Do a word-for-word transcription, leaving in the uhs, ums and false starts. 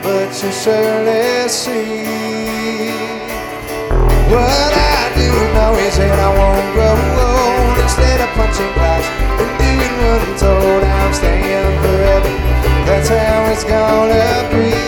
but you surely see. What I do know is that I won't grow old. Instead of punching clocks and doing what I'm told, I'm staying forever. That's how it's gonna be.